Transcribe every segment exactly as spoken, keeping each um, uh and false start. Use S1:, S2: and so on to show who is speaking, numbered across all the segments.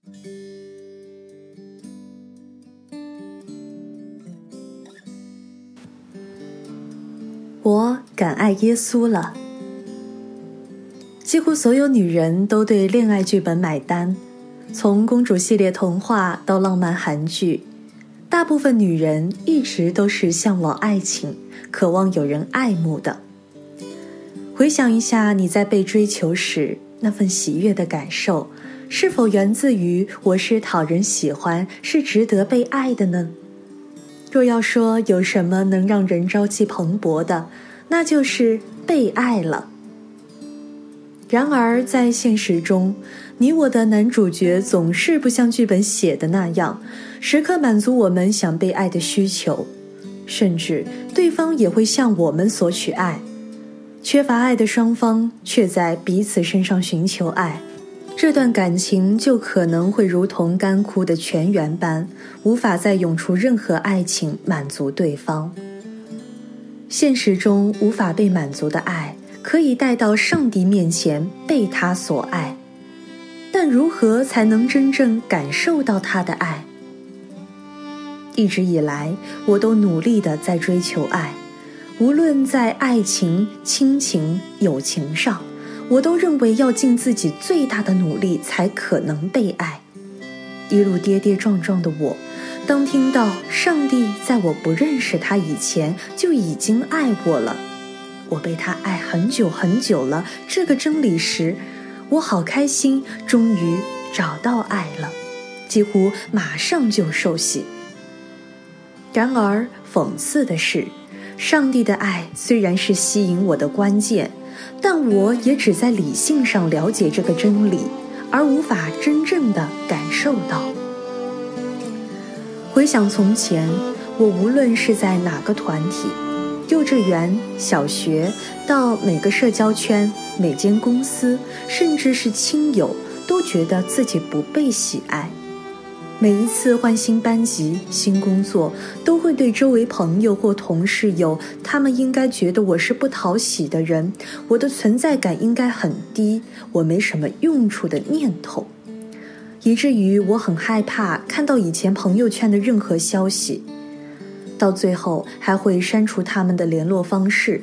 S1: 我敢爱耶稣了。几乎所有女人都对恋爱剧本买单，从公主系列童话到浪漫韩剧，大部分女人一直都是向往爱情，渴望有人爱慕的。回想一下你在被追求时那份喜悦的感受，是否源自于我是讨人喜欢，是值得被爱的呢？若要说有什么能让人朝气蓬勃的，那就是被爱了。然而在现实中，你我的男主角总是不像剧本写的那样，时刻满足我们想被爱的需求，甚至对方也会向我们索取爱。缺乏爱的双方却在彼此身上寻求爱，这段感情就可能会如同干枯的泉源般，无法再涌出任何爱情满足对方。现实中无法被满足的爱，可以带到上帝面前被他所爱，但如何才能真正感受到他的爱？一直以来，我都努力地在追求爱，无论在爱情、亲情、友情上，我都认为要尽自己最大的努力才可能被爱。一路跌跌撞撞的我，当听到上帝在我不认识他以前就已经爱我了，我被他爱很久很久了这个真理时，我好开心，终于找到爱了，几乎马上就受洗。然而讽刺的是，上帝的爱虽然是吸引我的关键，但我也只在理性上了解这个真理，而无法真正的感受到。回想从前，我无论是在哪个团体，幼稚园、小学，到每个社交圈、每间公司，甚至是亲友，都觉得自己不被喜爱。每一次换新班级、新工作，都会对周围朋友或同事有他们应该觉得我是不讨喜的人，我的存在感应该很低，我没什么用处的念头，以至于我很害怕看到以前朋友圈的任何消息，到最后还会删除他们的联络方式。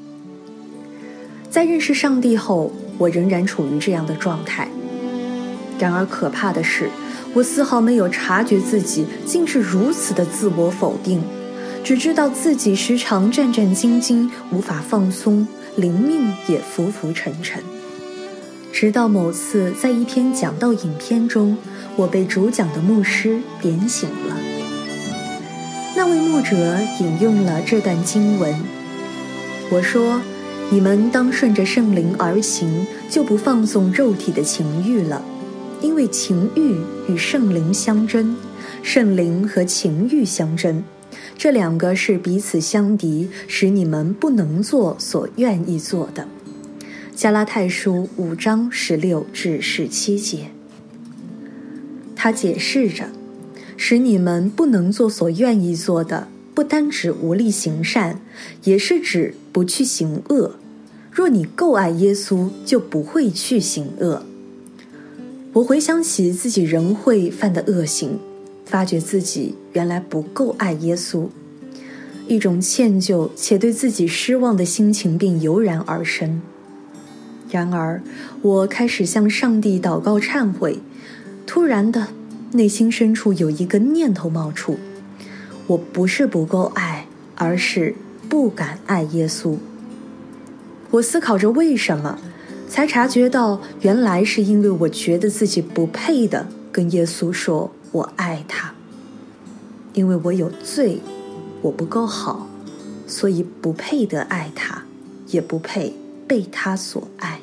S1: 在认识上帝后，我仍然处于这样的状态。然而可怕的是，我丝毫没有察觉自己竟是如此的自我否定，只知道自己时常战战兢兢，无法放松，灵命也浮浮沉沉。直到某次在一篇讲道影片中，我被主讲的牧师点醒了。那位牧者引用了这段经文，我说：你们当顺着圣灵而行，就不放纵肉体的情欲了，因为情欲与圣灵相争，圣灵和情欲相争，这两个是彼此相敌，使你们不能做所愿意做的。加拉太书五章十六至十七节。他解释着，使你们不能做所愿意做的，不单指无力行善，也是指不去行恶。若你够爱耶稣，就不会去行恶。我回想起自己仍会犯的恶行，发觉自己原来不够爱耶稣，一种歉疚且对自己失望的心情便油然而生。然而我开始向上帝祷告忏悔，突然的内心深处有一个念头冒出，我不是不够爱，而是不敢爱耶稣。我思考着为什么，才察觉到原来是因为我觉得自己不配的跟耶稣说我爱他，因为我有罪，我不够好，所以不配得爱他，也不配被他所爱。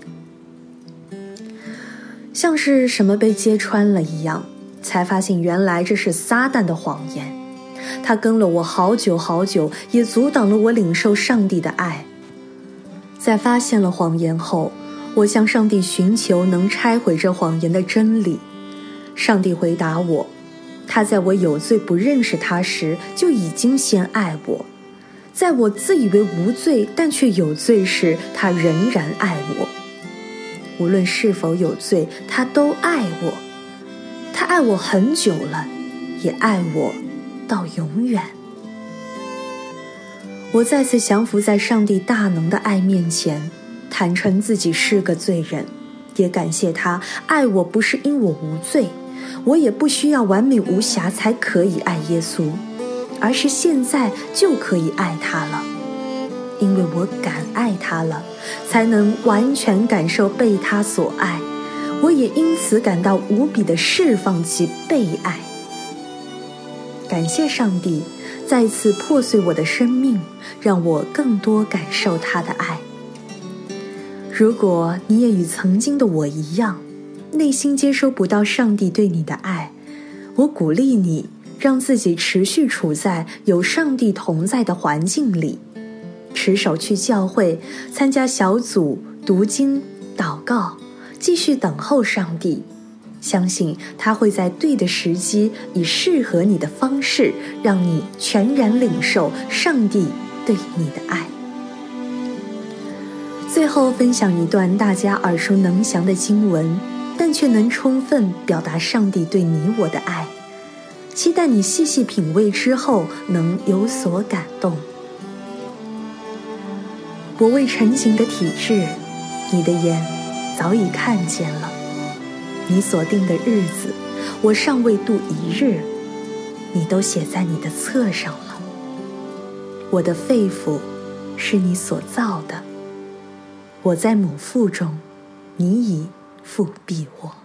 S1: 像是什么被揭穿了一样，才发现原来这是撒旦的谎言，他跟了我好久好久，也阻挡了我领受上帝的爱。在发现了谎言后，我向上帝寻求能拆毁这谎言的真理。上帝回答我，他在我有罪不认识他时就已经先爱我，在我自以为无罪但却有罪时，他仍然爱我。无论是否有罪，他都爱我。他爱爱我很久了，也爱我到永远。我再次降服在上帝大能的爱面前，坦诚自己是个罪人，也感谢他爱我不是因我无罪，我也不需要完美无瑕才可以爱耶稣，而是现在就可以爱他了。因为我敢爱他了，才能完全感受被他所爱，我也因此感到无比的释放及被爱。感谢上帝再次破碎我的生命，让我更多感受他的爱。如果你也与曾经的我一样，内心接收不到上帝对你的爱，我鼓励你让自己持续处在有上帝同在的环境里，持守去教会，参加小组，读经，祷告，继续等候上帝，相信他会在对的时机，以适合你的方式，让你全然领受上帝对你的爱。最后分享一段大家耳熟能详的经文，但却能充分表达上帝对你我的爱，期待你细细品味之后能有所感动。我未成形的体质，你的眼早已看见了；你所定的日子，我尚未度一日，你都写在你的册上了。我的肺腑是你所造的，我在母腹中，你已覆庇我。